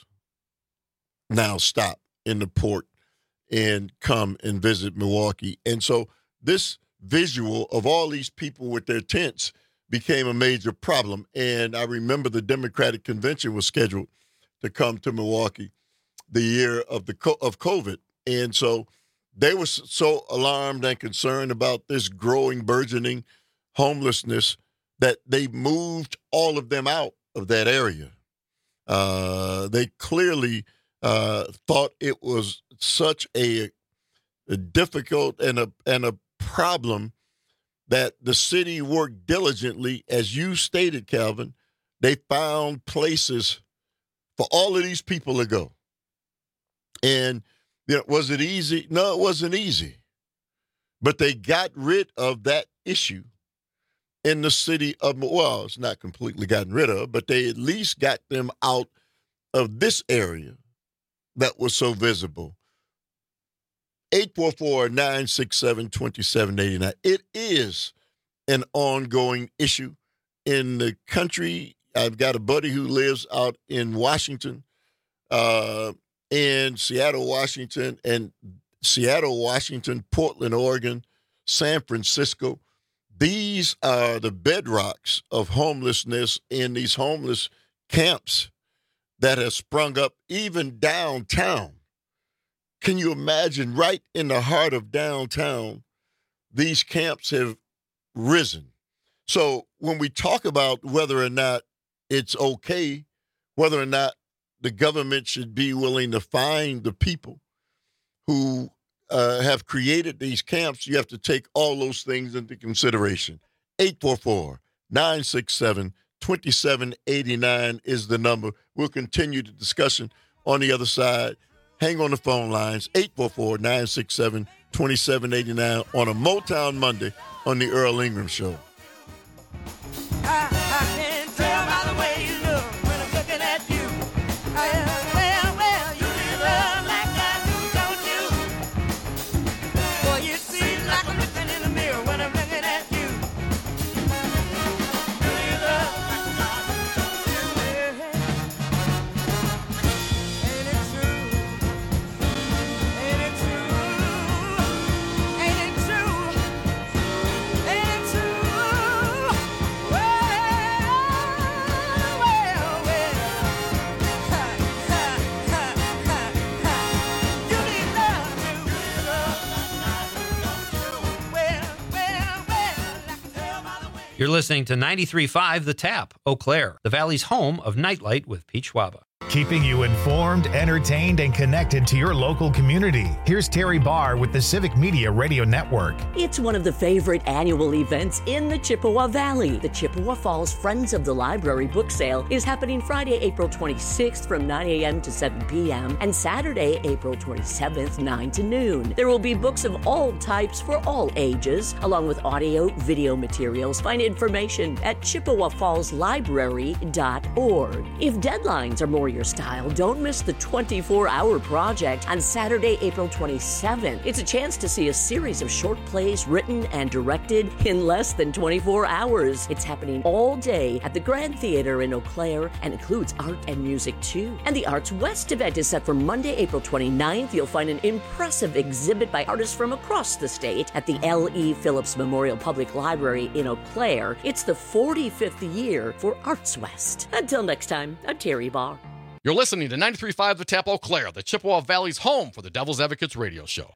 now stop in the port and come and visit Milwaukee. And so this visual of all these people with their tents became a major problem. And I remember the Democratic Convention was scheduled to come to Milwaukee the year of the of COVID. And so they were so alarmed and concerned about this growing, burgeoning homelessness that they moved all of them out of that area. Uh, they clearly uh, thought it was such a, a difficult and a and a problem that the city worked diligently, as you stated, Calvin. They found places for all of these people to go. And you know, was it easy? No, it wasn't easy. But they got rid of that issue in the city of, well, it's not completely gotten rid of, but they at least got them out of this area that was so visible. eight four four, nine six seven, two seven eight nine. It is an ongoing issue in the country. I've got a buddy who lives out in Washington, uh, in Seattle, Washington, and Seattle, Washington, Portland, Oregon, San Francisco. These are the bedrocks of homelessness in these homeless camps that have sprung up even downtown. Can you imagine, right in the heart of downtown, these camps have risen? So when we talk about whether or not it's okay, whether or not the government should be willing to find the people who uh, have created these camps, you have to take all those things into consideration. eight four four, nine six seven, two seven eight nine is the number. We'll continue the discussion on the other side. Hang on the phone lines, eight four four, nine six seven, two seven eight nine on a Motown Monday on the Earl Ingram Show. I, I can tell by the way you look when I'm looking at you. I, well, well, you really love like I do, don't you? Boy, it seems like I'm looking in the mirror when I'm looking at you. You really love like I do, don't you? Ain't it true? Ain't it true? Ain't it true? Ain't it true? You're listening to ninety-three point five The Tap, Eau Claire, the Valley's home of Nightlight with Pete Schwaba. keeping you informed, entertained, and connected to your local community. Here's Terry Barr with the Civic Media Radio Network. It's one of the favorite annual events in the Chippewa Valley. The Chippewa Falls Friends of the Library book sale is happening Friday, April twenty-sixth from nine a.m. to seven p.m. and Saturday, April twenty-seventh, nine to noon. There will be books of all types for all ages, along with audio, video materials. Find information at chippewa falls library dot org. If deadlines are more your style, don't miss the twenty-four hour project on Saturday, April twenty-seventh. It's a chance to see a series of short plays written and directed in less than twenty-four hours. It's happening all day at the Grand Theater in Eau Claire and includes art and music too. And the Arts West event is set for Monday, April twenty-ninth. You'll find an impressive exhibit by artists from across the state at the L E. Phillips Memorial Public Library in Eau Claire. It's the forty-fifth year for Arts West. Until next time, I'm Terry Barr. You're listening to ninety-three point five The Tap Eau Claire, the Chippewa Valley's home for the Devil's Advocates radio show.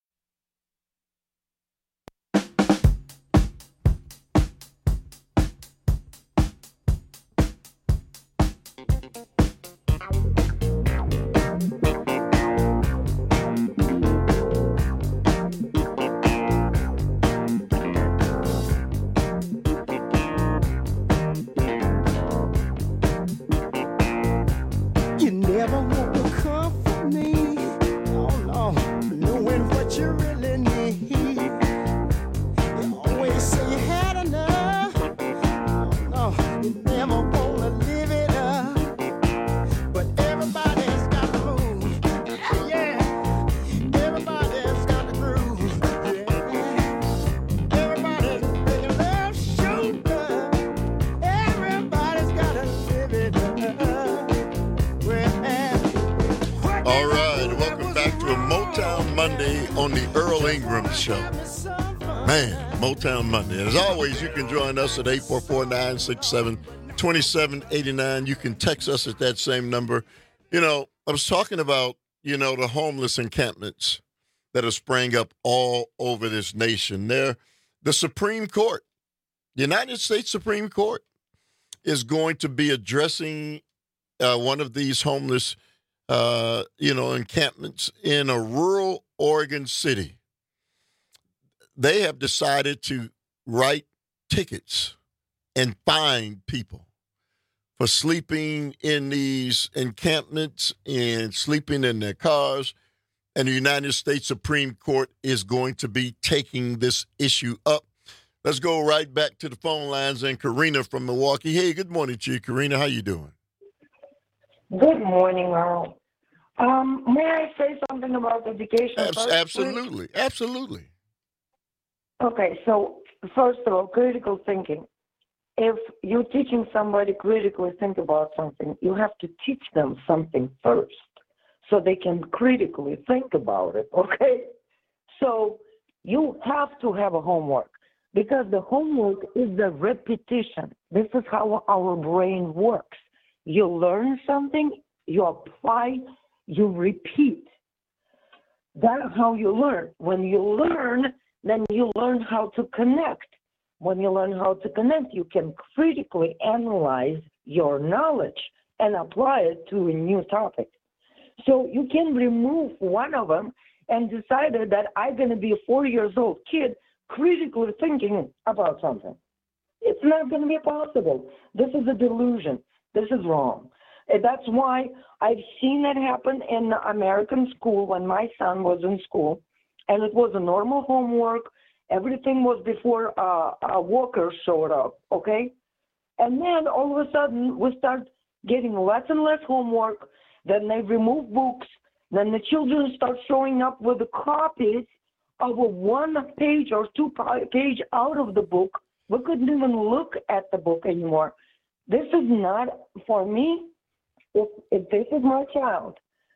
You never want to comfort me, oh no, knowing what you really need. You always say you had enough, oh no, you never want to live it up. But everybody's got the move, yeah, everybody's got the groove, yeah. Everybody's making love sugar, everybody's got to live it up. All right, welcome back to a Motown Monday on the Earl Ingram Show. Man, Motown Monday. As always, you can join us at eight four four, nine six seven, two seven eight nine. You can text us at that same number. You know, I was talking about, you know, the homeless encampments that have sprang up all over this nation. They're, the Supreme Court, the United States Supreme Court, is going to be addressing uh, one of these homeless Uh, you know, encampments in a rural Oregon city. They have decided to write tickets and fine people for sleeping in these encampments and sleeping in their cars. And the United States Supreme Court is going to be taking this issue up. Let's go right back to the phone lines and Karina from Milwaukee. Hey, good morning to you, Karina. How you doing? Good morning, Earl. Um, may I say something about education? Abs- first, absolutely, please? absolutely. Okay, so first of all, critical thinking. If you're teaching somebody critically think about something, you have to teach them something first so they can critically think about it, okay? So you have to have a homework because the homework is the repetition. This is how our brain works. You learn something, you apply, you repeat. That's how you learn. When you learn, then you learn how to connect. When you learn how to connect, you can critically analyze your knowledge and apply it to a new topic. So you can remove one of them and decide that I'm going to be a four years old kid critically thinking about something. It's not going to be possible. This is a delusion. This is wrong. And that's why I've seen it happen in American school when my son was in school, and it was a normal homework. Everything was before uh, a worker showed up, okay? And then all of a sudden, we start getting less and less homework. Then they remove books. Then the children start showing up with the copies of a one page or two page out of the book. We couldn't even look at the book anymore. This is not, for me, if, if this is my child,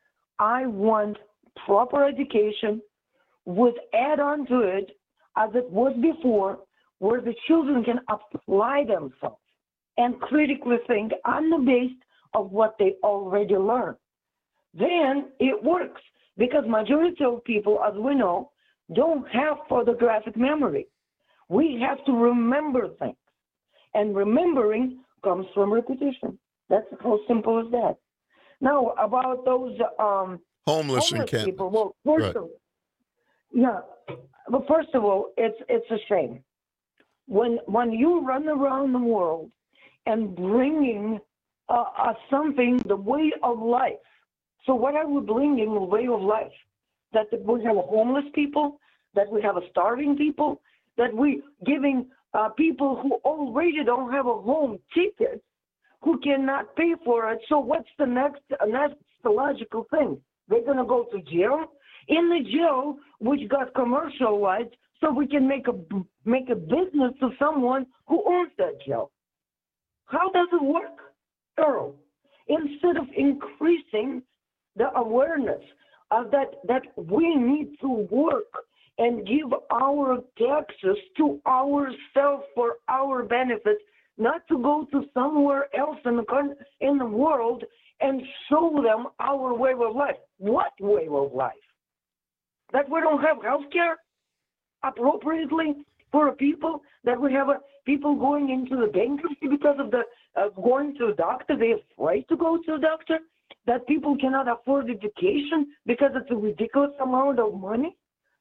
I want proper education with add-on to it, as it was before, where the children can apply themselves and critically think on the basis of what they already learned. Then it works, because majority of people, as we know, don't have photographic memory. We have to remember things, and remembering comes from repetition. That's how simple as that. Now, about those um, homeless, homeless encampments. people. Well, first Right. of all, yeah. But first of all, it's it's a shame when when you run around the world and bringing uh, uh, something, the way of life. So what are we bringing the way of life? That we have homeless people, that we have a starving people, that we giving uh, people who already don't have a home tickets, who cannot pay for it. So what's the next uh, next logical thing? They're gonna go to jail. In the jail, which got commercialized, so we can make a make a business of someone who owns that jail. How does it work, Earl? Instead of increasing the awareness of that that we need to work and give our taxes to ourselves for our benefit, not to go to somewhere else in the country, in the world and show them our way of life. What way of life? That we don't have health care appropriately for people, that we have a, people going into the bankruptcy because of the uh, going to a doctor, they're afraid to go to a doctor, that people cannot afford education because it's a ridiculous amount of money.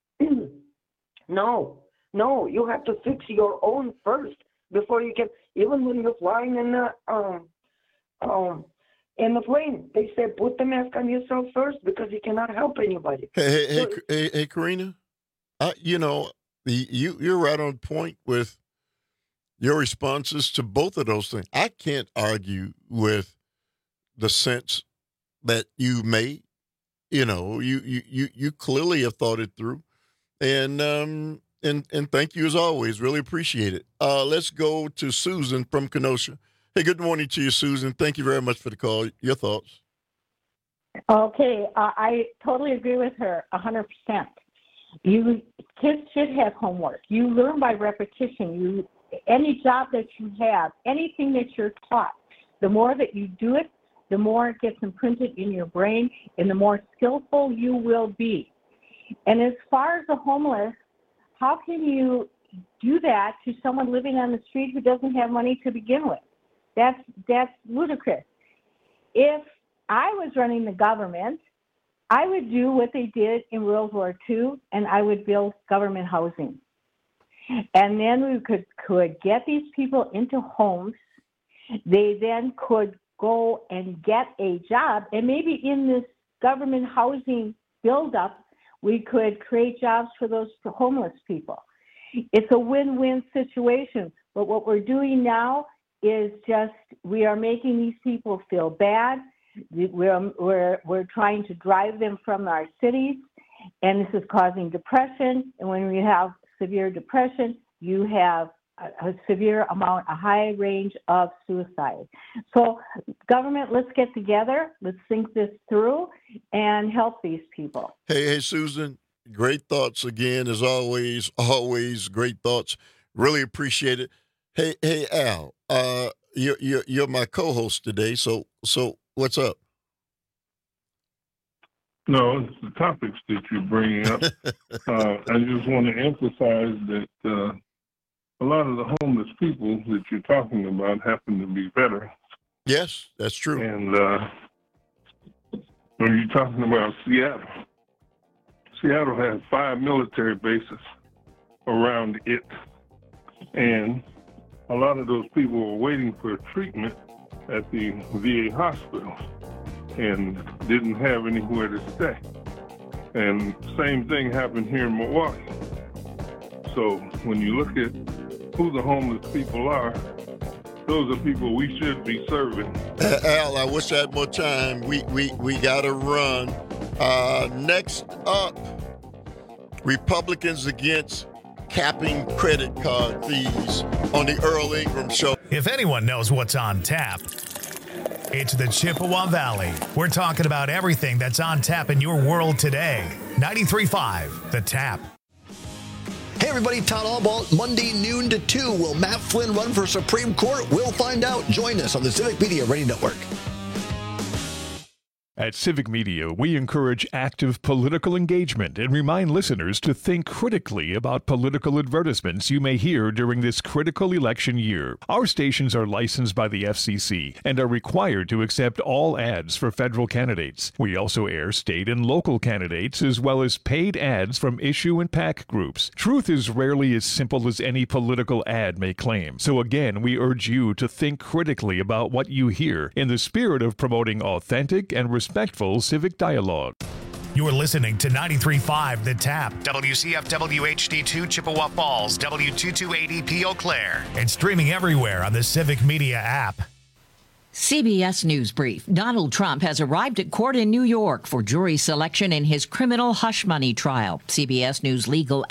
No, no, you have to fix your own first before you can, even when you're flying in the, um, um, in the plane, they say put the mask on yourself first because you cannot help anybody. Hey, hey, hey, So- hey, hey Karina, uh, you know, the, you, you're right on point with your responses to both of those things. I can't argue with the sense that you made. You know, you, you, you, you clearly have thought it through. And, um, and, and thank you as always. Really appreciate it. Uh, let's go to Susan from Kenosha. Hey, good morning to you, Susan. Thank you very much for the call. Your thoughts? Okay, uh, I totally agree with her one hundred percent. You kids should have homework. You learn by repetition. You any job that you have, anything that you're taught, the more that you do it, the more it gets imprinted in your brain, and the more skillful you will be. And as far as the homeless, how can you do that to someone living on the street who doesn't have money to begin with? That's that's ludicrous. If I was running the government, I would do what they did in World War Two, and I would build government housing. And then we could, could get these people into homes. They then could go and get a job, and maybe in this government housing buildup, we could create jobs for those homeless people. It's a win-win situation, but what we're doing now is just we are making these people feel bad. We're, we're, we're trying to drive them from our cities, and this is causing depression. And when we have severe depression, you have a, a severe amount, a high range of suicide. So government, let's get together, let's think this through, and help these people. Hey, hey, Susan, great thoughts again, as always, always great thoughts. Really appreciate it. Hey, hey, Al, uh, you're, you're, you're my co-host today, so so what's up? No, it's the topics that you're bringing up. uh, I just want to emphasize that uh, a lot of the homeless people that you're talking about happen to be veterans. Yes, that's true. And uh, when you're talking about Seattle, Seattle has five military bases around it. And a lot of those people were waiting for treatment at the V A hospital and didn't have anywhere to stay. And same thing happened here in Milwaukee. So when you look at who the homeless people are, those are people we should be serving. Uh, Al, I wish I had more time. We we we got to run. Uh, next up, Republicans against capping credit card fees on the Earl Ingram Show. If anyone knows what's on tap, it's the Chippewa Valley. We're talking about everything that's on tap in your world today. ninety-three point five, The Tap. Hey everybody, Todd Allball, Monday noon to two. Will Matt Flynn run for Supreme Court? We'll find out. Join us on the Civic Media Radio Network. At Civic Media, we encourage active political engagement and remind listeners to think critically about political advertisements you may hear during this critical election year. Our stations are licensed by the F C C and are required to accept all ads for federal candidates. We also air state and local candidates as well as paid ads from issue and PAC groups. Truth is rarely as simple as any political ad may claim. So again, we urge you to think critically about what you hear in the spirit of promoting authentic and respectful civic dialogue. You're listening to ninety-three point five The Tap, W C F W H D two Chippewa Falls, W two two eight E P Eau Claire, and streaming everywhere on the Civic Media app. C B S News Brief. Donald Trump has arrived at court in New York for jury selection in his criminal hush money trial. C B S News legal